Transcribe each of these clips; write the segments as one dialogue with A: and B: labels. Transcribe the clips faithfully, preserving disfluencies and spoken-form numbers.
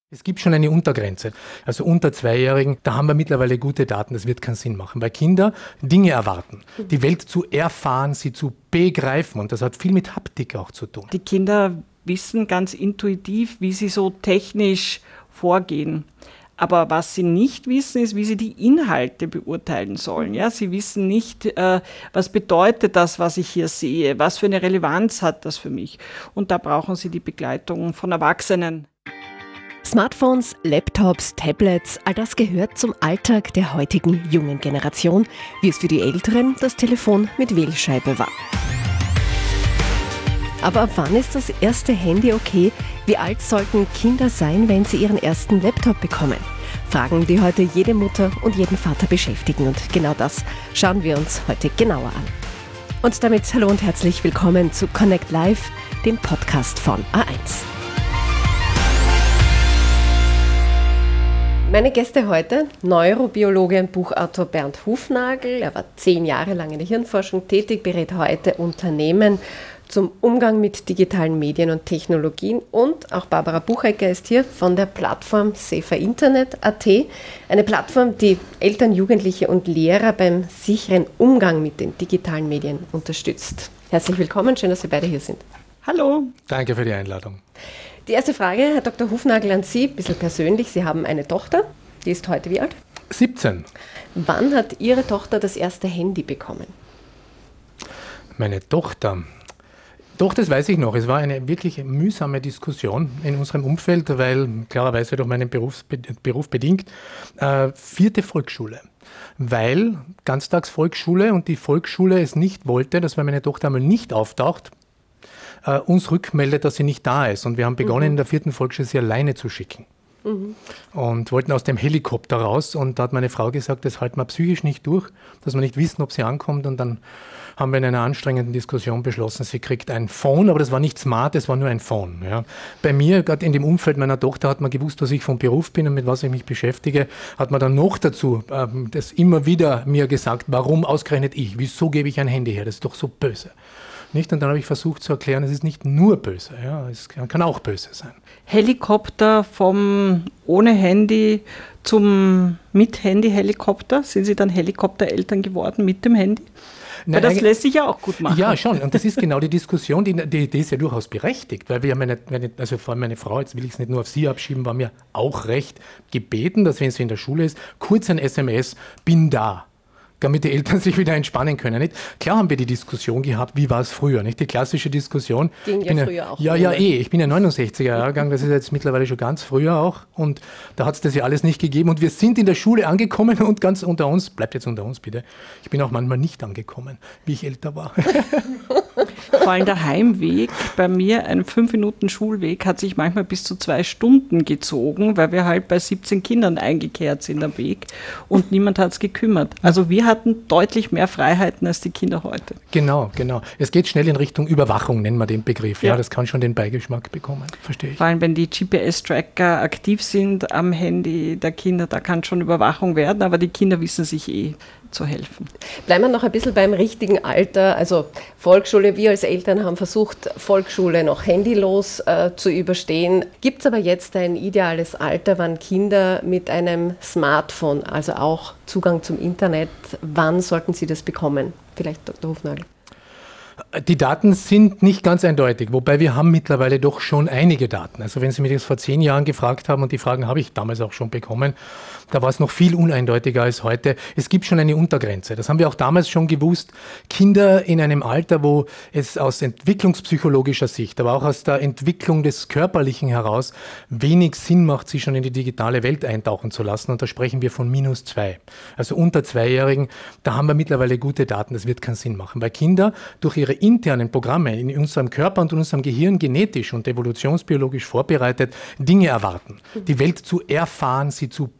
A: Es gibt schon eine Untergrenze. Also unter Zweijährigen, da haben wir mittlerweile gute Daten, das wird keinen Sinn machen, weil Kinder Dinge erwarten, die Welt zu erfahren, sie zu begreifen, und das hat viel mit Haptik auch zu tun.
B: Die Kinder wissen ganz intuitiv, wie sie so technisch vorgehen. Aber was sie nicht wissen, ist, wie sie die Inhalte beurteilen sollen. Ja, sie wissen nicht, äh, was bedeutet das, was ich hier sehe, was für eine Relevanz hat das für mich. Und da brauchen sie die Begleitung von Erwachsenen.
C: Smartphones, Laptops, Tablets, all das gehört zum Alltag der heutigen jungen Generation, wie es für die Älteren das Telefon mit Wählscheibe war. Aber ab wann ist das erste Handy okay? Wie alt sollten Kinder sein, wenn sie ihren ersten Laptop bekommen? Fragen, die heute jede Mutter und jeden Vater beschäftigen. Und genau das schauen wir uns heute genauer an. Und damit hallo und herzlich willkommen zu Connect Live, dem Podcast von A eins. Meine Gäste heute, Neurobiologe und Buchautor Bernd Hufnagel. Er war zehn Jahre lang in der Hirnforschung tätig, berät heute Unternehmen zum Umgang mit digitalen Medien und Technologien. Und auch Barbara Buchecker ist hier von der Plattform safer internet punkt a t. Eine Plattform, die Eltern, Jugendliche und Lehrer beim sicheren Umgang mit den digitalen Medien unterstützt. Herzlich willkommen, schön, dass Sie beide hier sind.
B: Hallo.
A: Danke für die Einladung.
C: Die erste Frage, Herr Doktor Hufnagel, an Sie, ein bisschen persönlich. Sie haben eine Tochter, die ist heute wie alt?
A: siebzehn.
C: Wann hat Ihre Tochter das erste Handy bekommen?
A: Meine Tochter... Doch, das weiß ich noch. Es war eine wirklich mühsame Diskussion in unserem Umfeld, weil klarerweise durch meinen Berufs, Beruf bedingt, äh, vierte Volksschule. Weil Ganztagsvolksschule und die Volksschule es nicht wollte, dass wenn meine Tochter einmal nicht auftaucht, äh, uns rückmeldet, dass sie nicht da ist. Und wir haben begonnen, mhm. in der vierten Volksschule sie alleine zu schicken. Mhm. Und wollten aus dem Helikopter raus. Und da hat meine Frau gesagt, das halten wir psychisch nicht durch, dass wir nicht wissen, ob sie ankommt. Und dann haben wir in einer anstrengenden Diskussion beschlossen, sie kriegt ein Phone, aber das war nicht smart, das war nur ein Phone. Ja. Bei mir, gerade in dem Umfeld meiner Tochter, hat man gewusst, was ich vom Beruf bin und mit was ich mich beschäftige, hat man dann noch dazu ähm, das immer wieder mir gesagt, warum ausgerechnet ich, wieso gebe ich ein Handy her, das ist doch so böse. Nicht? Und dann habe ich versucht zu erklären, es ist nicht nur böse, ja, es kann auch böse sein.
B: Helikopter vom ohne Handy zum mit Handy-Helikopter, sind Sie dann Helikoptereltern geworden mit dem Handy? Weil das lässt sich ja auch gut machen.
A: Ja, schon. Und das ist genau die Diskussion, die, die, die ist ja durchaus berechtigt. Weil wir meine, meine, also vor allem meine Frau, jetzt will ich es nicht nur auf sie abschieben, war mir auch recht gebeten, dass wenn sie in der Schule ist, kurz ein S M S, bin da. Damit die Eltern sich wieder entspannen können. Nicht? Klar haben wir die Diskussion gehabt, wie war es früher, nicht? Die klassische Diskussion.
C: Ging ja früher ja, auch.
A: Ja, ja, eh. Ich bin ja neunundsechziger Jahrgang, das ist jetzt mittlerweile schon ganz früher auch. Und da hat es das ja alles nicht gegeben. Und wir sind in der Schule angekommen und ganz unter uns, bleibt jetzt unter uns bitte, ich bin auch manchmal nicht angekommen, wie ich älter war.
B: Vor allem der Heimweg, bei mir ein fünf Minuten Schulweg, hat sich manchmal bis zu zwei Stunden gezogen, weil wir halt bei siebzehn Kindern eingekehrt sind am Weg und niemand hat es gekümmert. Also wir hatten deutlich mehr Freiheiten als die Kinder heute.
A: Genau, genau. Es geht schnell in Richtung Überwachung, nennen wir den Begriff. Ja,
B: ja,
A: das kann schon den Beigeschmack bekommen, verstehe ich.
B: Vor allem, wenn die G P S-Tracker aktiv sind am Handy der Kinder, da kann schon Überwachung werden, aber die Kinder wissen sich eh zu helfen.
C: Bleiben wir noch ein bisschen beim richtigen Alter, also Volksschule. Wir als Eltern haben versucht, Volksschule noch handylos äh, zu überstehen. Gibt es aber jetzt ein ideales Alter, wann Kinder mit einem Smartphone, also auch Zugang zum Internet, wann sollten sie das bekommen? Vielleicht Doktor Hufnagel.
A: Die Daten sind nicht ganz eindeutig, wobei wir haben mittlerweile doch schon einige Daten. Also wenn Sie mich das vor zehn Jahren gefragt haben, und die Fragen habe ich damals auch schon bekommen, da war es noch viel uneindeutiger als heute. Es gibt schon eine Untergrenze. Das haben wir auch damals schon gewusst. Kinder in einem Alter, wo es aus entwicklungspsychologischer Sicht, aber auch aus der Entwicklung des Körperlichen heraus wenig Sinn macht, sie schon in die digitale Welt eintauchen zu lassen. Und da sprechen wir von minus zwei. Also unter Zweijährigen, da haben wir mittlerweile gute Daten. Das wird keinen Sinn machen, weil Kinder durch ihre internen Programme in unserem Körper und in unserem Gehirn genetisch und evolutionsbiologisch vorbereitet Dinge erwarten. Die Welt zu erfahren, sie zu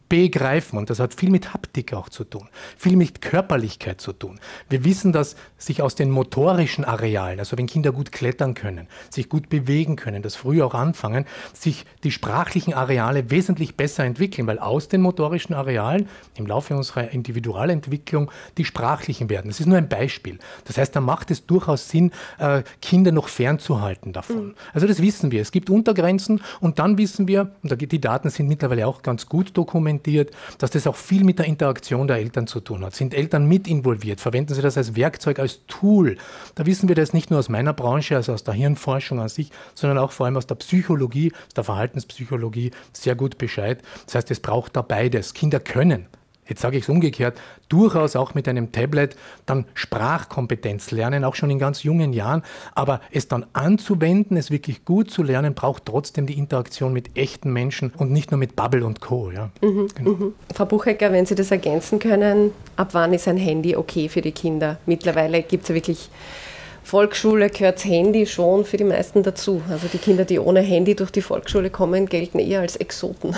A: begreifen. Und das hat viel mit Haptik auch zu tun, viel mit Körperlichkeit zu tun. Wir wissen, dass sich aus den motorischen Arealen, also wenn Kinder gut klettern können, sich gut bewegen können, das früh auch anfangen, sich die sprachlichen Areale wesentlich besser entwickeln, weil aus den motorischen Arealen im Laufe unserer Individualentwicklung die sprachlichen werden. Das ist nur ein Beispiel. Das heißt, da macht es durchaus Sinn, Kinder noch fernzuhalten davon. Mhm. Also das wissen wir. Es gibt Untergrenzen und dann wissen wir, und die Daten sind mittlerweile auch ganz gut dokumentiert, dass das auch viel mit der Interaktion der Eltern zu tun hat. Sind Eltern mit involviert? Verwenden sie das als Werkzeug, als Tool? Da wissen wir das nicht nur aus meiner Branche, also aus der Hirnforschung an sich, sondern auch vor allem aus der Psychologie, aus der Verhaltenspsychologie sehr gut Bescheid. Das heißt, es braucht da beides. Kinder können, jetzt sage ich es umgekehrt, durchaus auch mit einem Tablet dann Sprachkompetenz lernen, auch schon in ganz jungen Jahren. Aber es dann anzuwenden, es wirklich gut zu lernen, braucht trotzdem die Interaktion mit echten Menschen und nicht nur mit Bubble und Co. Ja.
C: Mhm, genau. mhm. Frau Buchecker, wenn Sie das ergänzen können, ab wann ist ein Handy okay für die Kinder? Mittlerweile gibt es ja wirklich Volksschule, gehört das Handy schon für die meisten dazu. Also die Kinder, die ohne Handy durch die Volksschule kommen, gelten eher als Exoten.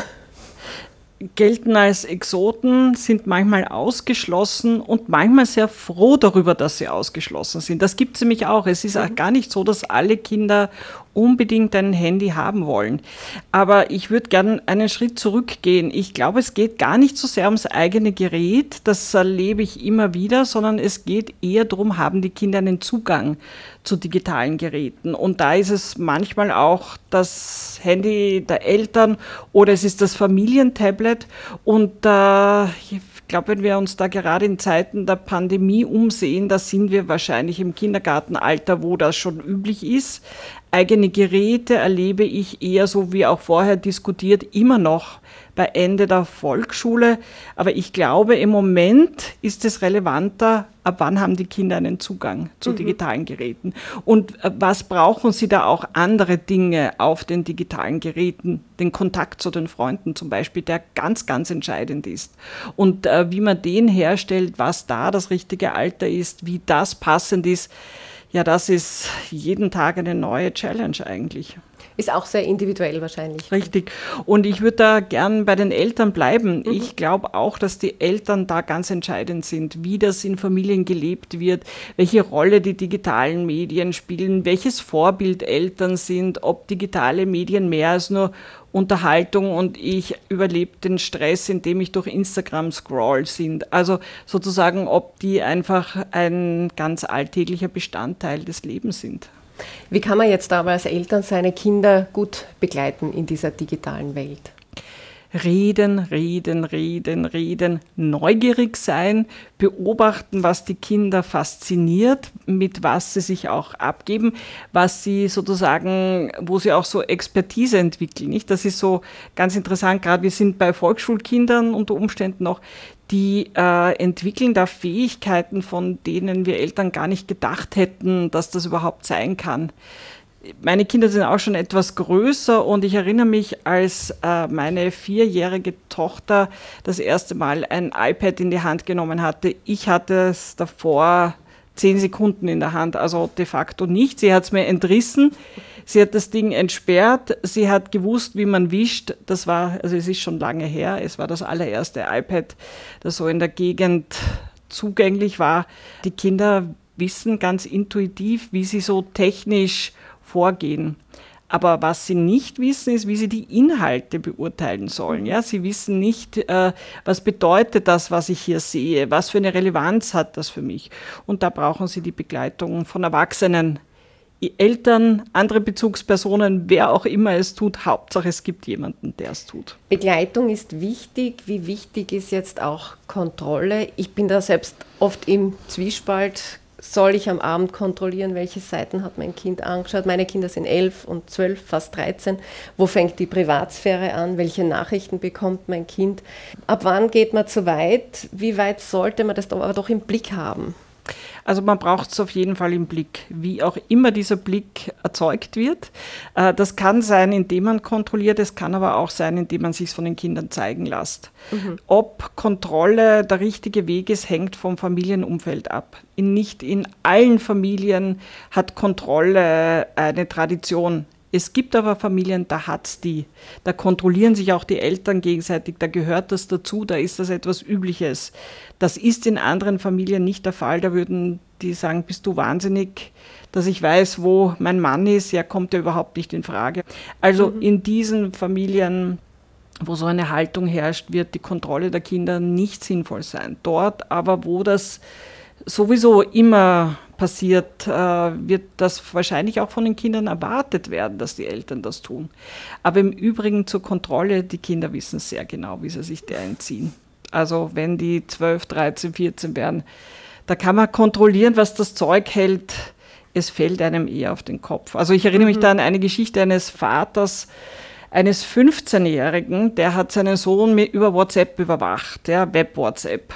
B: Gelten als Exoten, sind manchmal ausgeschlossen und manchmal sehr froh darüber, dass sie ausgeschlossen sind. Das gibt es nämlich auch. Es ist auch gar nicht so, dass alle Kinder unbedingt ein Handy haben wollen. Aber ich würde gerne einen Schritt zurückgehen. Ich glaube, es geht gar nicht so sehr ums eigene Gerät, das erlebe ich immer wieder, sondern es geht eher darum, haben die Kinder einen Zugang zu digitalen Geräten. Und da ist es manchmal auch das Handy der Eltern oder es ist das Familientablet. Und äh, ich glaube, wenn wir uns da gerade in Zeiten der Pandemie umsehen, da sind wir wahrscheinlich im Kindergartenalter, wo das schon üblich ist. Eigene Geräte erlebe ich eher, so wie auch vorher diskutiert, immer noch bei Ende der Volksschule. Aber ich glaube, im Moment ist es relevanter, ab wann haben die Kinder einen Zugang zu mhm. digitalen Geräten. Und was brauchen sie da auch andere Dinge auf den digitalen Geräten? Den Kontakt zu den Freunden zum Beispiel, der ganz, ganz entscheidend ist. Und äh, wie man den herstellt, was da das richtige Alter ist, wie das passend ist, ja, das ist jeden Tag eine neue Challenge eigentlich.
C: Ist auch sehr individuell wahrscheinlich.
B: Richtig. Und ich würde da gern bei den Eltern bleiben. Mhm. Ich glaube auch, dass die Eltern da ganz entscheidend sind, wie das in Familien gelebt wird, welche Rolle die digitalen Medien spielen, welches Vorbild Eltern sind, ob digitale Medien mehr als nur Unterhaltung und ich überlebe den Stress, indem ich durch Instagram scroll sind. Also sozusagen, ob die einfach ein ganz alltäglicher Bestandteil des Lebens sind.
C: Wie kann man jetzt aber als Eltern seine Kinder gut begleiten in dieser digitalen Welt?
B: Reden, reden, reden, reden, neugierig sein, beobachten, was die Kinder fasziniert, mit was sie sich auch abgeben, was sie sozusagen, wo sie auch so Expertise entwickeln. Nicht? Das ist so ganz interessant, gerade wir sind bei Volksschulkindern unter Umständen noch, die äh, entwickeln da Fähigkeiten, von denen wir Eltern gar nicht gedacht hätten, dass das überhaupt sein kann. Meine Kinder sind auch schon etwas größer und ich erinnere mich, als äh, meine vierjährige Tochter das erste Mal ein iPad in die Hand genommen hatte. Ich hatte es davor zehn Sekunden in der Hand, also de facto nicht. Sie hat es mir entrissen, sie hat das Ding entsperrt, sie hat gewusst, wie man wischt. Das war, also es ist schon lange her, es war das allererste iPad, das so in der Gegend zugänglich war. Die Kinder wissen ganz intuitiv, wie sie so technisch vorgehen. Aber was sie nicht wissen, ist, wie sie die Inhalte beurteilen sollen. Ja, sie wissen nicht, äh, was bedeutet das, was ich hier sehe, was für eine Relevanz hat das für mich. Und da brauchen sie die Begleitung von Erwachsenen, Eltern, andere Bezugspersonen, wer auch immer es tut. Hauptsache, es gibt jemanden, der es tut.
C: Begleitung ist wichtig. Wie wichtig ist jetzt auch Kontrolle? Ich bin da selbst oft im Zwiespalt. Soll ich am Abend kontrollieren, welche Seiten hat mein Kind angeschaut? Meine Kinder sind elf und zwölf, fast dreizehn. Wo fängt die Privatsphäre an? Welche Nachrichten bekommt mein Kind? Ab wann geht man zu weit? Wie weit sollte man das aber doch im Blick haben?
B: Also man braucht es auf jeden Fall im Blick, wie auch immer dieser Blick erzeugt wird. Das kann sein, indem man kontrolliert, es kann aber auch sein, indem man sich von den Kindern zeigen lässt. Mhm. Ob Kontrolle der richtige Weg ist, hängt vom Familienumfeld ab. In, nicht in allen Familien hat Kontrolle eine Tradition. Es gibt aber Familien, da hat es die. Da kontrollieren sich auch die Eltern gegenseitig, da gehört das dazu, da ist das etwas Übliches. Das ist in anderen Familien nicht der Fall. Da würden die sagen, bist du wahnsinnig, dass ich weiß, wo mein Mann ist, ja, kommt ja überhaupt nicht in Frage. Also mhm. in diesen Familien, wo so eine Haltung herrscht, wird die Kontrolle der Kinder nicht sinnvoll sein. Dort aber, wo das sowieso immer passiert, äh, wird das wahrscheinlich auch von den Kindern erwartet werden, dass die Eltern das tun. Aber im Übrigen zur Kontrolle, die Kinder wissen sehr genau, wie sie sich der entziehen. Also wenn die zwölf, dreizehn, vierzehn werden, da kann man kontrollieren, was das Zeug hält. Es fällt einem eher auf den Kopf. Also ich erinnere mhm. mich da an eine Geschichte eines Vaters, eines fünfzehnjährigen, der hat seinen Sohn über WhatsApp überwacht, ja, Web-WhatsApp.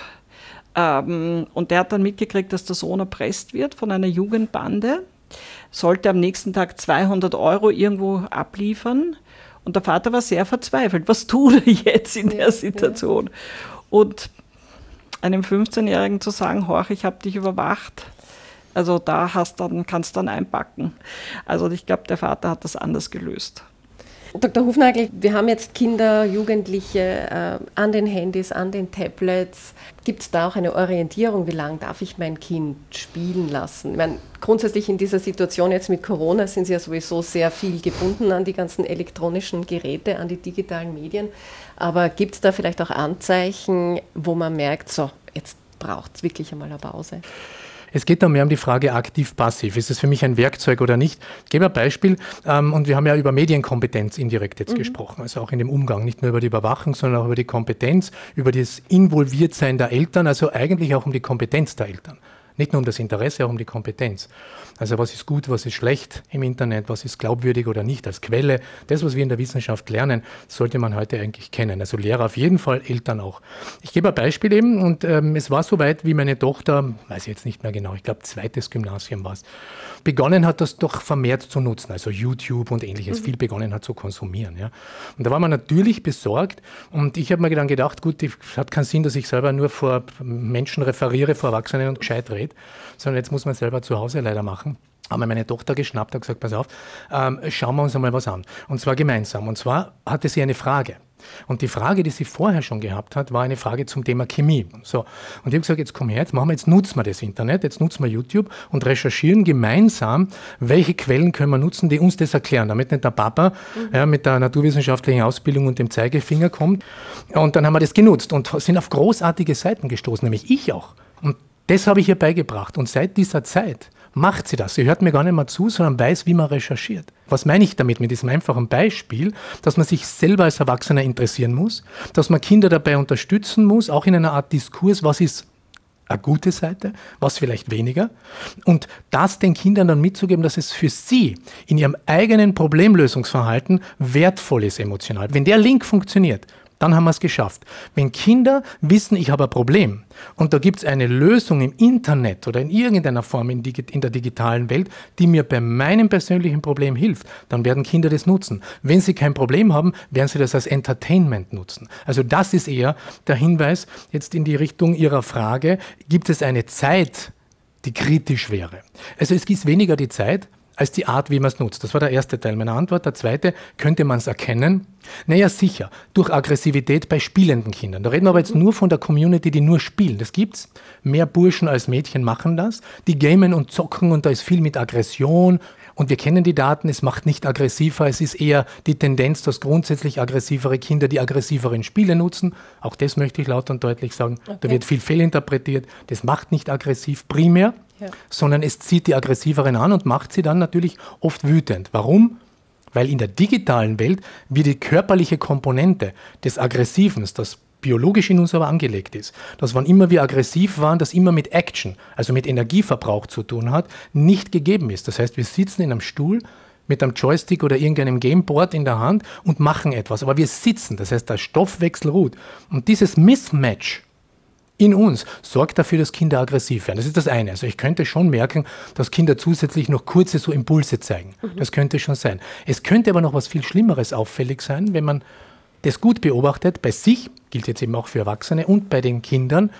B: Ähm, und der hat dann mitgekriegt, dass der Sohn erpresst wird von einer Jugendbande, sollte am nächsten Tag zweihundert Euro irgendwo abliefern. Und der Vater war sehr verzweifelt. Was tut er jetzt in der Situation? Und einem fünfzehnjährigen zu sagen, horch, ich habe dich überwacht, also da hast dann, kannst du dann einpacken. Also ich glaube, der Vater hat das anders gelöst.
C: Doktor Hufnagel, wir haben jetzt Kinder, Jugendliche äh, an den Handys, an den Tablets. Gibt es da auch eine Orientierung, wie lange darf ich mein Kind spielen lassen? Ich meine, grundsätzlich in dieser Situation jetzt mit Corona sind sie ja sowieso sehr viel gebunden an die ganzen elektronischen Geräte, an die digitalen Medien. Aber gibt es da vielleicht auch Anzeichen, wo man merkt, so, jetzt braucht es wirklich einmal eine Pause?
A: Es geht da mehr um die Frage aktiv-passiv. Ist es für mich ein Werkzeug oder nicht? Ich gebe ein Beispiel. Ähm, und wir haben ja über Medienkompetenz indirekt jetzt mhm. gesprochen. Also auch in dem Umgang. Nicht nur über die Überwachung, sondern auch über die Kompetenz, über das Involviertsein der Eltern. Also eigentlich auch um die Kompetenz der Eltern. Nicht nur um das Interesse, auch um die Kompetenz. Also was ist gut, was ist schlecht im Internet, was ist glaubwürdig oder nicht als Quelle. Das, was wir in der Wissenschaft lernen, sollte man heute eigentlich kennen. Also Lehrer auf jeden Fall, Eltern auch. Ich gebe ein Beispiel eben und ähm, es war soweit, wie meine Tochter, weiß ich jetzt nicht mehr genau, ich glaube zweites Gymnasium war es, begonnen hat, das doch vermehrt zu nutzen, also YouTube und ähnliches, mhm. viel begonnen hat zu konsumieren. Ja. Und da war man natürlich besorgt und ich habe mir dann gedacht, gut, es hat keinen Sinn, dass ich selber nur vor Menschen referiere, vor Erwachsenen und gescheit rede, sondern jetzt muss man selber zu Hause leider machen. Haben wir meine Tochter geschnappt und gesagt, pass auf, ähm, schauen wir uns einmal was an. Und zwar gemeinsam. Und zwar hatte sie eine Frage. Und die Frage, die sie vorher schon gehabt hat, war eine Frage zum Thema Chemie. So. Und ich habe gesagt, jetzt komm her, jetzt machen wir, jetzt nutzen wir das Internet, jetzt nutzen wir YouTube und recherchieren gemeinsam, welche Quellen können wir nutzen, die uns das erklären, damit nicht der Papa mhm. ja, mit der naturwissenschaftlichen Ausbildung und dem Zeigefinger kommt. Und dann haben wir das genutzt und sind auf großartige Seiten gestoßen, nämlich ich auch. Und das habe ich ihr beigebracht. Und seit dieser Zeit macht sie das. Sie hört mir gar nicht mehr zu, sondern weiß, wie man recherchiert. Was meine ich damit, mit diesem einfachen Beispiel? Dass man sich selber als Erwachsener interessieren muss, dass man Kinder dabei unterstützen muss, auch in einer Art Diskurs, was ist eine gute Seite, was vielleicht weniger. Und das den Kindern dann mitzugeben, dass es für sie in ihrem eigenen Problemlösungsverhalten wertvoll ist emotional. Wenn der Link funktioniert, dann haben wir es geschafft. Wenn Kinder wissen, ich habe ein Problem und da gibt es eine Lösung im Internet oder in irgendeiner Form in, Digi- in der digitalen Welt, die mir bei meinem persönlichen Problem hilft, dann werden Kinder das nutzen. Wenn sie kein Problem haben, werden sie das als Entertainment nutzen. Also das ist eher der Hinweis jetzt in die Richtung Ihrer Frage, gibt es eine Zeit, die kritisch wäre? Also es ist weniger die Zeit, als die Art, wie man es nutzt. Das war der erste Teil meiner Antwort. Der zweite, könnte man es erkennen? Naja, sicher, durch Aggressivität bei spielenden Kindern. Da reden wir aber jetzt nur von der Community, die nur spielen. Das gibt's. Mehr Burschen als Mädchen machen das. Die gamen und zocken und da ist viel mit Aggression. Und wir kennen die Daten, es macht nicht aggressiver, es ist eher die Tendenz, dass grundsätzlich aggressivere Kinder die aggressiveren Spiele nutzen. Auch das möchte ich laut und deutlich sagen. Okay. Da wird viel fehlinterpretiert. Das macht nicht aggressiv primär. Ja. Sondern es zieht die Aggressiveren an und macht sie dann natürlich oft wütend. Warum? Weil in der digitalen Welt wird die körperliche Komponente des Aggressiven, das biologisch in uns aber angelegt ist, dass wann immer wir aggressiv waren, das immer mit Action, also mit Energieverbrauch zu tun hat, nicht gegeben ist. Das heißt, wir sitzen in einem Stuhl mit einem Joystick oder irgendeinem Gameboard in der Hand und machen etwas. Aber wir sitzen, das heißt, der Stoffwechsel ruht. Und dieses Mismatch in uns sorgt dafür, dass Kinder aggressiv werden. Das ist das eine. Also ich könnte schon merken, dass Kinder zusätzlich noch kurze so Impulse zeigen. Mhm. Das könnte schon sein. Es könnte aber noch was viel Schlimmeres auffällig sein, wenn man das gut beobachtet, bei sich, gilt jetzt eben auch für Erwachsene und bei den Kindern,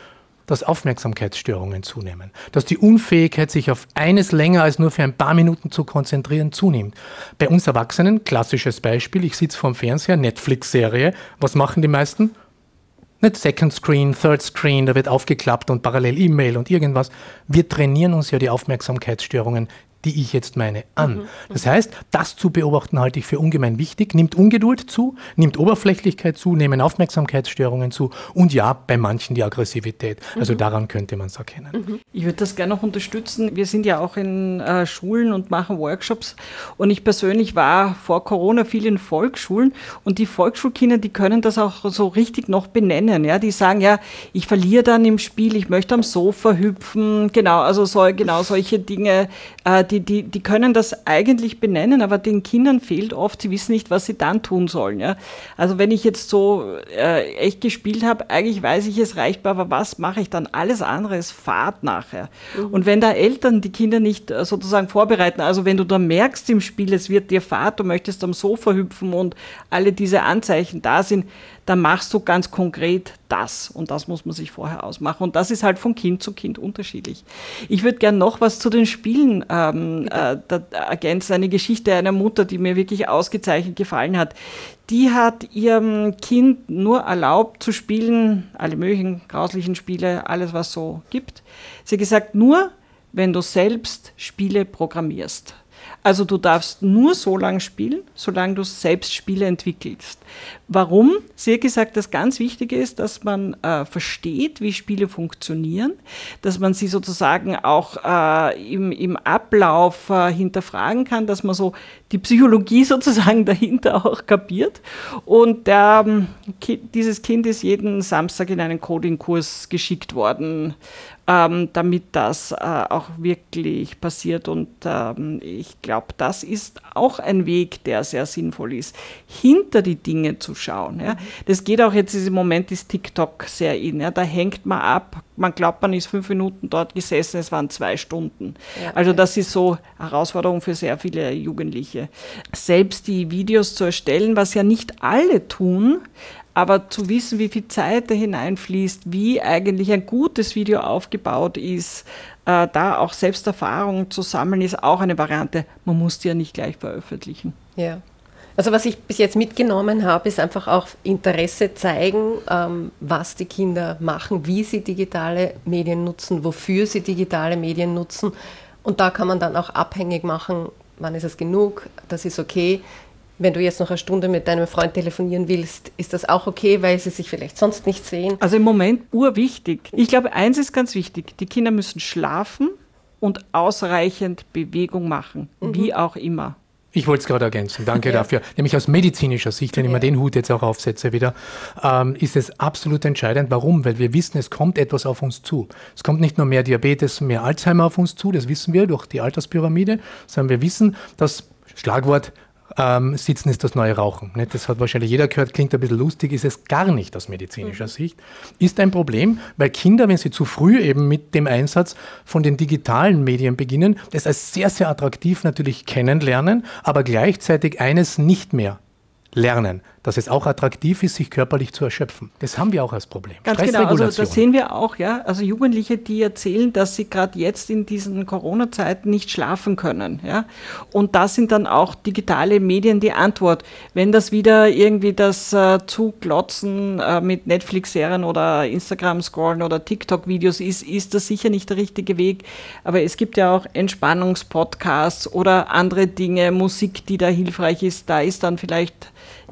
A: dass Aufmerksamkeitsstörungen zunehmen, dass die Unfähigkeit, sich auf eines länger als nur für ein paar Minuten zu konzentrieren, zunimmt. Bei uns Erwachsenen, klassisches Beispiel, ich sitze vorm Fernseher, Netflix-Serie, was machen die meisten? Nicht Second Screen, Third Screen, da wird aufgeklappt und parallel E-Mail und irgendwas. Wir trainieren uns ja die Aufmerksamkeitsstörungen, die ich jetzt meine, an. Das heißt, das zu beobachten halte ich für ungemein wichtig, nimmt Ungeduld zu, nimmt Oberflächlichkeit zu, nehmen Aufmerksamkeitsstörungen zu und ja, bei manchen die Aggressivität. Also mhm. daran könnte man es erkennen.
B: Mhm. Ich würde das gerne noch unterstützen. Wir sind ja auch in äh, Schulen und machen Workshops und ich persönlich war vor Corona viel in Volksschulen und die Volksschulkinder, die können das auch so richtig noch benennen. Ja? Die sagen ja, ich verliere dann im Spiel, ich möchte am Sofa hüpfen, genau, also so, genau solche Dinge, äh, die Die, die können das eigentlich benennen, aber den Kindern fehlt oft, sie wissen nicht, was sie dann tun sollen. Ja? Also wenn ich jetzt so äh, echt gespielt habe, eigentlich weiß ich, es reicht, aber was mache ich dann? Alles andere ist Fahrt nachher. Mhm. Und wenn da Eltern die Kinder nicht äh, sozusagen vorbereiten, also wenn du da merkst im Spiel, es wird dir Fahrt, du möchtest am Sofa hüpfen und alle diese Anzeichen da sind, dann machst du ganz konkret das. Und das muss man sich vorher ausmachen. Und das ist halt von Kind zu Kind unterschiedlich. Ich würde gerne noch was zu den Spielen ähm, äh, da, ergänzen. Eine Geschichte einer Mutter, die mir wirklich ausgezeichnet gefallen hat. Die hat ihrem Kind nur erlaubt zu spielen, alle möglichen grauslichen Spiele, alles was so gibt. Sie hat gesagt, nur wenn du selbst Spiele programmierst. Also du darfst nur so lange spielen, solange du selbst Spiele entwickelst. Warum? Sie hat gesagt, das ganz Wichtige ist, dass man äh, versteht, wie Spiele funktionieren, dass man sie sozusagen auch äh, im, im Ablauf äh, hinterfragen kann, dass man so die Psychologie sozusagen dahinter auch kapiert. Und der, ki- dieses Kind ist jeden Samstag in einen Coding-Kurs geschickt worden, Ähm, damit das äh, auch wirklich passiert. Und ähm, ich glaube, das ist auch ein Weg, der sehr sinnvoll ist, hinter die Dinge zu schauen. Ja. Das geht auch jetzt, im Moment ist TikTok sehr in. Ja. Da hängt man ab, man glaubt, man ist fünf Minuten dort gesessen, es waren zwei Stunden. Ja, also das ist so eine Herausforderung für sehr viele Jugendliche. Selbst die Videos zu erstellen, was ja nicht alle tun, aber zu wissen, wie viel Zeit da hineinfließt, wie eigentlich ein gutes Video aufgebaut ist, äh, da auch selbst Erfahrungen zu sammeln, ist auch eine Variante. Man muss die ja nicht gleich veröffentlichen.
C: Ja. Also was ich bis jetzt mitgenommen habe, ist einfach auch Interesse zeigen, ähm, was die Kinder machen, wie sie digitale Medien nutzen, wofür sie digitale Medien nutzen. Und da kann man dann auch abhängig machen, wann ist es genug, das ist okay. Wenn du jetzt noch eine Stunde mit deinem Freund telefonieren willst, ist das auch okay, weil sie sich vielleicht sonst nicht sehen?
B: Also im Moment urwichtig. Ich glaube, eins ist ganz wichtig. Die Kinder müssen schlafen und ausreichend Bewegung machen, mhm. wie auch immer.
A: Ich wollte es gerade ergänzen, danke ja. dafür. Nämlich aus medizinischer Sicht, wenn ich
C: ja.
A: mir den Hut jetzt auch aufsetze wieder, ähm, ist es absolut entscheidend. Warum? Weil wir wissen, es kommt etwas auf uns zu. Es kommt nicht nur mehr Diabetes, mehr Alzheimer auf uns zu, das wissen wir durch die Alterspyramide, sondern wir wissen, dass, Schlagwort, Ähm, Sitzen ist das neue Rauchen. Nicht? Das hat wahrscheinlich jeder gehört, klingt ein bisschen lustig, ist es gar nicht aus medizinischer mhm. Sicht. Ist ein Problem, weil Kinder, wenn sie zu früh eben mit dem Einsatz von den digitalen Medien beginnen, das als sehr, sehr attraktiv natürlich kennenlernen, aber gleichzeitig eines nicht mehr lernen, dass es auch attraktiv ist, sich körperlich zu erschöpfen. Das haben wir auch als Problem.
B: Ganz genau, also das sehen wir auch, ja. Also Jugendliche, die erzählen, dass sie gerade jetzt in diesen Corona-Zeiten nicht schlafen können, ja. Und da sind dann auch digitale Medien die Antwort. Wenn das wieder irgendwie das äh, Zuglotzen äh, mit Netflix-Serien oder Instagram-Scrollen oder TikTok-Videos ist, ist das sicher nicht der richtige Weg. Aber es gibt ja auch Entspannungspodcasts oder andere Dinge, Musik, die da hilfreich ist. Da ist dann vielleicht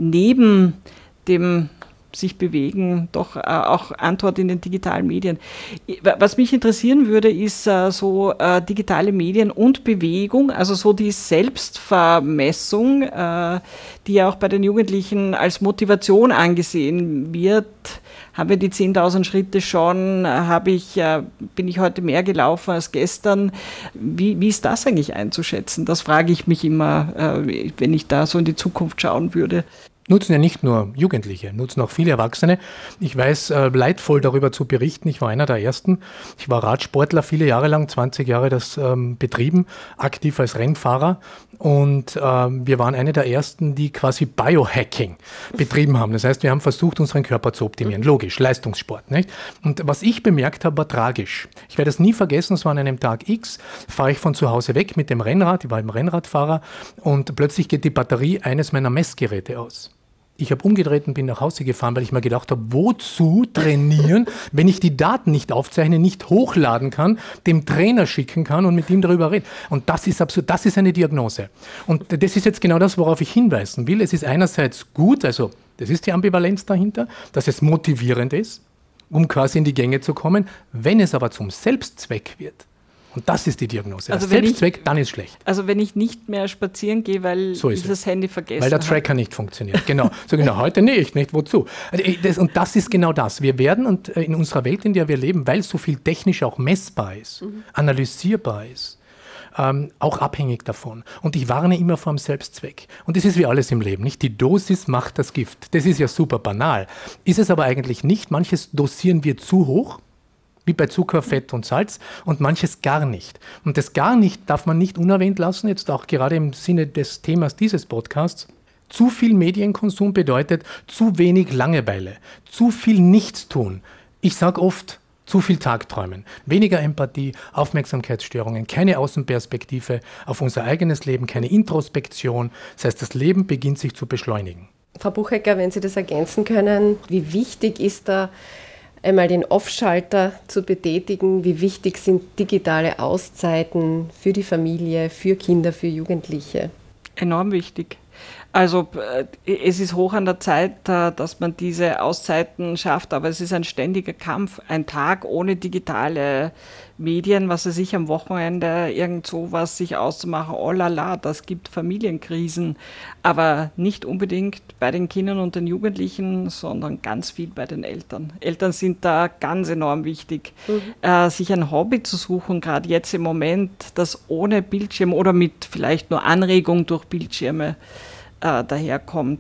B: neben dem sich bewegen, doch äh, auch Antwort in den digitalen Medien. Was mich interessieren würde, ist äh, so äh, digitale Medien und Bewegung, also so die Selbstvermessung, äh, die ja auch bei den Jugendlichen als Motivation angesehen wird. Haben wir die zehntausend Schritte schon? Habe ich, äh, bin ich heute mehr gelaufen als gestern? Wie, wie ist das eigentlich einzuschätzen? Das frage ich mich immer, äh, wenn ich da so in die Zukunft schauen würde.
A: Nutzen ja nicht nur Jugendliche, nutzen auch viele Erwachsene. Ich weiß, äh, leidvoll darüber zu berichten, ich war einer der Ersten. Ich war Radsportler viele Jahre lang, zwanzig Jahre das ähm, betrieben, aktiv als Rennfahrer. Und ähm, wir waren eine der Ersten, die quasi Biohacking betrieben haben. Das heißt, wir haben versucht, unseren Körper zu optimieren. Logisch, Leistungssport. Nicht? Und was ich bemerkt habe, war tragisch. Ich werde es nie vergessen, es war an einem Tag X, fahre ich von zu Hause weg mit dem Rennrad, ich war eben Rennradfahrer, und plötzlich geht die Batterie eines meiner Messgeräte aus. Ich habe umgedreht und bin nach Hause gefahren, weil ich mir gedacht habe, wozu trainieren, wenn ich die Daten nicht aufzeichne, nicht hochladen kann, dem Trainer schicken kann und mit ihm darüber reden. Und das ist absurd, das ist eine Diagnose. Und das ist jetzt genau das, worauf ich hinweisen will. Es ist einerseits gut, also das ist die Ambivalenz dahinter, dass es motivierend ist, um quasi in die Gänge zu kommen. Wenn es aber zum Selbstzweck wird, und das ist die Diagnose.
B: Also
A: der Selbstzweck, ich, dann ist schlecht.
B: Also wenn ich nicht mehr spazieren gehe, weil
A: so
B: ich das es. Handy vergesse.
A: Weil der Tracker habe. nicht funktioniert. Genau. So genau, heute nicht, nicht? Wozu? Das, und das ist genau das. Wir werden und in unserer Welt, in der wir leben, weil so viel technisch auch messbar ist, mhm. analysierbar ist, ähm, auch abhängig davon. Und ich warne immer vor dem Selbstzweck. Und das ist wie alles im Leben, nicht? Die Dosis macht das Gift. Das ist ja super banal. Ist es aber eigentlich nicht. Manches dosieren wir zu hoch, wie bei Zucker, Fett und Salz, und manches gar nicht. Und das gar nicht darf man nicht unerwähnt lassen, jetzt auch gerade im Sinne des Themas dieses Podcasts. Zu viel Medienkonsum bedeutet zu wenig Langeweile, zu viel Nichtstun. Ich sage oft, zu viel Tagträumen, weniger Empathie, Aufmerksamkeitsstörungen, keine Außenperspektive auf unser eigenes Leben, keine Introspektion. Das heißt, das Leben beginnt sich zu beschleunigen.
C: Frau Buchecker, wenn Sie das ergänzen können, wie wichtig ist da einmal den Off-Schalter zu betätigen? Wie wichtig sind digitale Auszeiten für die Familie, für Kinder, für Jugendliche?
B: Enorm wichtig. Also es ist hoch an der Zeit, dass man diese Auszeiten schafft, aber es ist ein ständiger Kampf. Ein Tag ohne digitale Medien, was weiß ich, am Wochenende irgend sowas sich auszumachen, oh la la, das gibt Familienkrisen, aber nicht unbedingt bei den Kindern und den Jugendlichen, sondern ganz viel bei den Eltern. Eltern sind da ganz enorm wichtig, mhm. äh, sich ein Hobby zu suchen, gerade jetzt im Moment, das ohne Bildschirm oder mit vielleicht nur Anregung durch Bildschirme äh, daherkommt.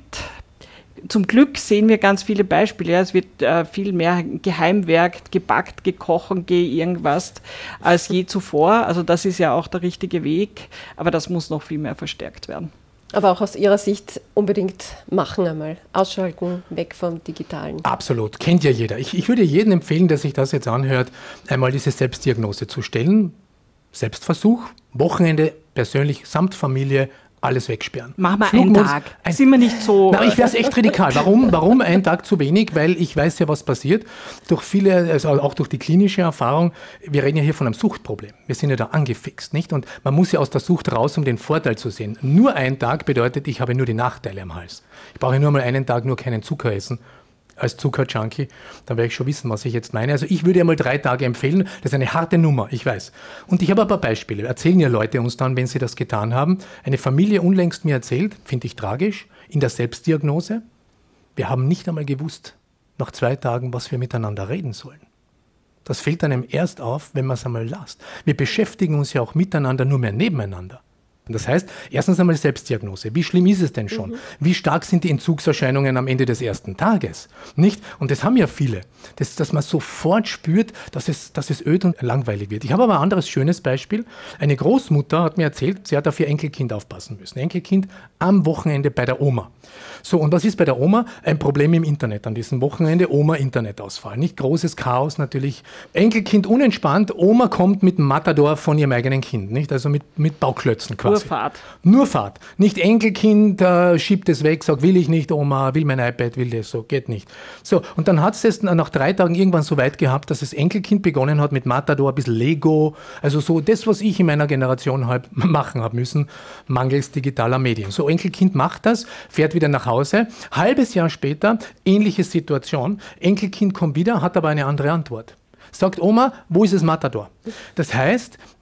B: Zum Glück sehen wir ganz viele Beispiele. Ja. Es wird äh, viel mehr geheimwerkt, gebackt, gekocht, ge irgendwas als je zuvor. Also das ist ja auch der richtige Weg, aber das muss noch viel mehr verstärkt werden.
C: Aber auch aus Ihrer Sicht unbedingt machen einmal. Ausschalten, weg vom Digitalen.
A: Absolut, kennt ja jeder. Ich, ich würde jedem empfehlen, der sich das jetzt anhört, einmal diese Selbstdiagnose zu stellen. Selbstversuch, Wochenende, persönlich, samt Familie, alles wegsperren.
B: Machen wir einen Tag. Ein, Sind wir nicht so...
A: Na, ich wäre es echt radikal. Warum, warum ein Tag zu wenig? Weil ich weiß ja, was passiert. Durch viele, also auch durch die klinische Erfahrung, wir reden ja hier von einem Suchtproblem. Wir sind ja da angefixt, nicht? Und man muss ja aus der Sucht raus, um den Vorteil zu sehen. Nur ein Tag bedeutet, ich habe nur die Nachteile am Hals. Ich brauche nur mal einen Tag nur keinen Zucker essen. Als Zuckerjunkie, dann werde ich schon wissen, was ich jetzt meine. Also ich würde ja mal drei Tage empfehlen. Das ist eine harte Nummer, ich weiß. Und ich habe ein paar Beispiele. Erzählen ja Leute uns dann, wenn sie das getan haben. Eine Familie unlängst mir erzählt, finde ich tragisch, in der Selbstdiagnose. Wir haben nicht einmal gewusst, nach zwei Tagen, was wir miteinander reden sollen. Das fällt einem erst auf, wenn man es einmal lasst. Wir beschäftigen uns ja auch miteinander, nur mehr nebeneinander. Das heißt, erstens einmal Selbstdiagnose. Wie schlimm ist es denn schon? Mhm. Wie stark sind die Entzugserscheinungen am Ende des ersten Tages? Nicht? Und das haben ja viele, das, dass man sofort spürt, dass es, dass es öd und langweilig wird. Ich habe aber ein anderes schönes Beispiel. Eine Großmutter hat mir erzählt, sie hat auf ihr Enkelkind aufpassen müssen. Enkelkind am Wochenende bei der Oma. So, und was ist bei der Oma? Ein Problem im Internet an diesem Wochenende. Oma, Internetausfall. Nicht großes Chaos natürlich. Enkelkind unentspannt. Oma kommt mit dem Matador von ihrem eigenen Kind. Nicht? Also mit, mit Bauklötzen quasi.
B: Nur Fahrt.
A: Nur Fahrt. Nicht Enkelkind äh, schiebt es weg, sagt, will ich nicht, Oma, will mein iPad, will das, so, geht nicht. So, und dann hat es nach drei Tagen irgendwann so weit gehabt, dass das Enkelkind begonnen hat mit Matador, ein bisschen Lego, also so das, was ich in meiner Generation halt machen habe müssen, mangels digitaler Medien. So, Enkelkind macht das, fährt wieder nach Hause. Halbes Jahr später, ähnliche Situation, Enkelkind kommt wieder, hat aber eine andere Antwort. Sagt Oma, wo ist das Matador? Das heißt,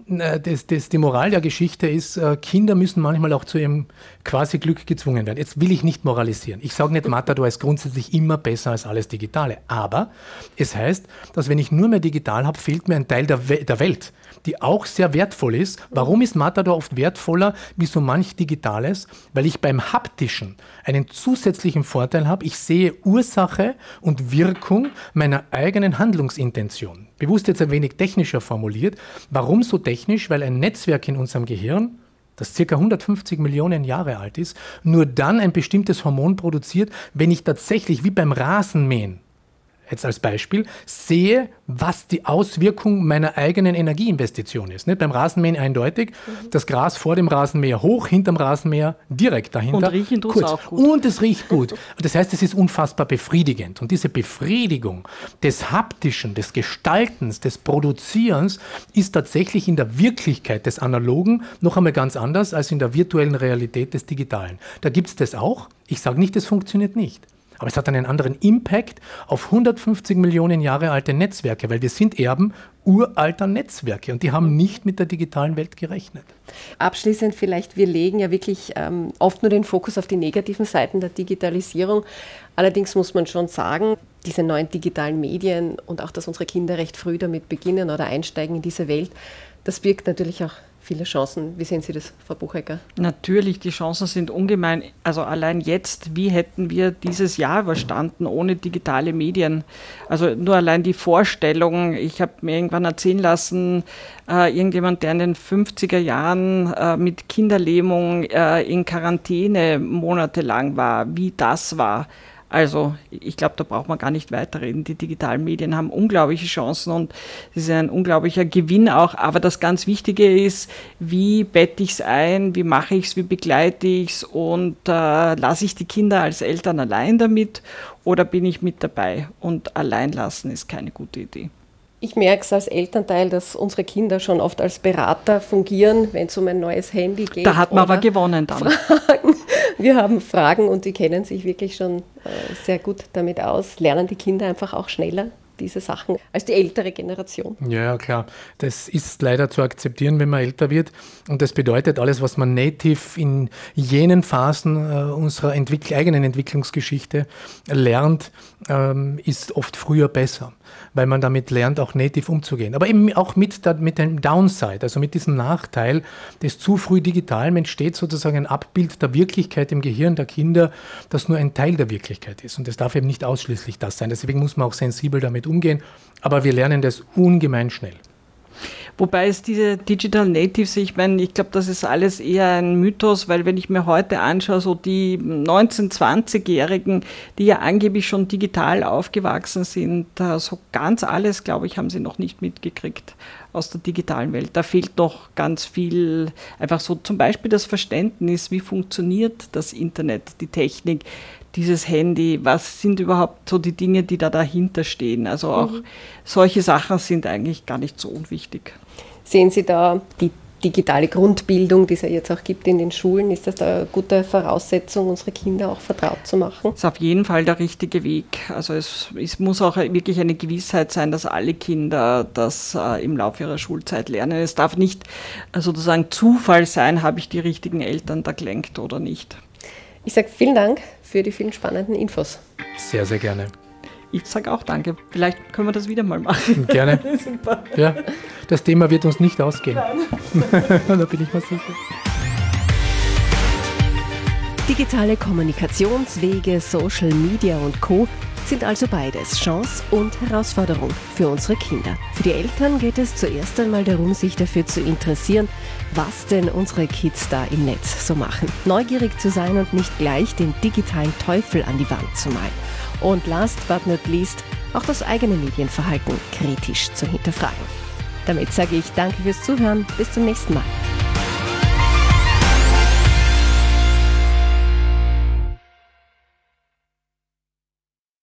A: Das, das, die Moral der Geschichte ist, Kinder müssen manchmal auch zu ihrem quasi Glück gezwungen werden. Jetzt will ich nicht moralisieren. Ich sage nicht, Matador ist grundsätzlich immer besser als alles Digitale. Aber es heißt, dass wenn ich nur mehr digital habe, fehlt mir ein Teil der, We- der Welt, die auch sehr wertvoll ist. Warum ist Matador oft wertvoller wie so manch Digitales? Weil ich beim Haptischen einen zusätzlichen Vorteil habe. Ich sehe Ursache und Wirkung meiner eigenen Handlungsintention. Bewusst jetzt ein wenig technischer formuliert. Warum so technisch? Weil ein Netzwerk in unserem Gehirn, das ca. hundertfünfzig Millionen Jahre alt ist, nur dann ein bestimmtes Hormon produziert, wenn ich tatsächlich wie beim Rasenmähen, jetzt als Beispiel, sehe, was die Auswirkung meiner eigenen Energieinvestition ist. Nicht? Beim Rasenmähen eindeutig, mhm. das Gras vor dem Rasenmäher hoch, hinterm Rasenmäher direkt dahinter.
B: Und riechen tut es auch gut.
A: Und es riecht gut. Das heißt, es ist unfassbar befriedigend. Und diese Befriedigung des Haptischen, des Gestaltens, des Produzierens ist tatsächlich in der Wirklichkeit des Analogen noch einmal ganz anders als in der virtuellen Realität des Digitalen. Da gibt es das auch. Ich sage nicht, es funktioniert nicht. Aber es hat einen anderen Impact auf hundertfünfzig Millionen Jahre alte Netzwerke, weil wir sind Erben uralter Netzwerke und die haben nicht mit der digitalen Welt gerechnet.
C: Abschließend vielleicht, wir legen ja wirklich ähm, oft nur den Fokus auf die negativen Seiten der Digitalisierung. Allerdings muss man schon sagen, diese neuen digitalen Medien und auch, dass unsere Kinder recht früh damit beginnen oder einsteigen in diese Welt, das birgt natürlich auch viele Chancen. Wie sehen Sie das, Frau Buchecker?
B: Natürlich, die Chancen sind ungemein. Also allein jetzt, wie hätten wir dieses Jahr überstanden ohne digitale Medien? Also nur allein die Vorstellung, ich habe mir irgendwann erzählen lassen, äh, irgendjemand, der in den fünfziger Jahren äh, mit Kinderlähmung äh, in Quarantäne monatelang war, wie das war. Also ich glaube, da braucht man gar nicht weiterreden. Die digitalen Medien haben unglaubliche Chancen und sie sind ein unglaublicher Gewinn auch. Aber das ganz Wichtige ist, wie bette ich es ein, wie mache ich es, wie begleite ich es und äh, lasse ich die Kinder als Eltern allein damit oder bin ich mit dabei? Und allein lassen ist keine gute Idee.
C: Ich merke es als Elternteil, dass unsere Kinder schon oft als Berater fungieren, wenn es um ein neues Handy geht.
B: Da hat man aber gewonnen dann.
C: Fragen. Wir haben Fragen und die kennen sich wirklich schon äh, sehr gut damit aus, lernen die Kinder einfach auch schneller diese Sachen als die ältere Generation.
A: Ja, klar. Das ist leider zu akzeptieren, wenn man älter wird. Und das bedeutet, alles, was man native in jenen Phasen äh, unserer Entwick- eigenen Entwicklungsgeschichte lernt, ähm, ist oft früher besser, weil man damit lernt, auch native umzugehen. Aber eben auch mit, der, mit dem Downside, also mit diesem Nachteil des zu früh Digitalen entsteht sozusagen ein Abbild der Wirklichkeit im Gehirn der Kinder, das nur ein Teil der Wirklichkeit ist. Und das darf eben nicht ausschließlich das sein. Deswegen muss man auch sensibel damit umgehen. Aber wir lernen das ungemein schnell.
B: Wobei es diese Digital Natives, ich meine, ich glaube, das ist alles eher ein Mythos, weil wenn ich mir heute anschaue, so die neunzehn-, zwanzigjährigen, die ja angeblich schon digital aufgewachsen sind, so ganz alles, glaube ich, haben sie noch nicht mitgekriegt aus der digitalen Welt. Da fehlt noch ganz viel, einfach so zum Beispiel das Verständnis, wie funktioniert das Internet, die Technik, dieses Handy, was sind überhaupt so die Dinge, die da dahinter stehen. Also auch mhm. solche Sachen sind eigentlich gar nicht so unwichtig.
C: Sehen Sie da die digitale Grundbildung, die es ja jetzt auch gibt in den Schulen, ist das da eine gute Voraussetzung, unsere Kinder auch vertraut zu machen?
B: Das ist auf jeden Fall der richtige Weg. Also es, es muss auch wirklich eine Gewissheit sein, dass alle Kinder das äh, im Laufe ihrer Schulzeit lernen. Es darf nicht äh, sozusagen Zufall sein, habe ich die richtigen Eltern da gelenkt oder nicht.
C: Ich sage vielen Dank für die vielen spannenden Infos.
A: Sehr, sehr gerne.
B: Ich sage auch danke. Vielleicht können wir das wieder mal machen.
A: Gerne. Super. Ja, das Thema wird uns nicht ausgehen. Da bin ich mir sicher.
C: Digitale Kommunikationswege, Social Media und Co. sind also beides Chance und Herausforderung für unsere Kinder. Für die Eltern geht es zuerst einmal darum, sich dafür zu interessieren, was denn unsere Kids da im Netz so machen. Neugierig zu sein und nicht gleich den digitalen Teufel an die Wand zu malen. Und last but not least, auch das eigene Medienverhalten kritisch zu hinterfragen. Damit sage ich danke fürs Zuhören. Bis zum nächsten Mal.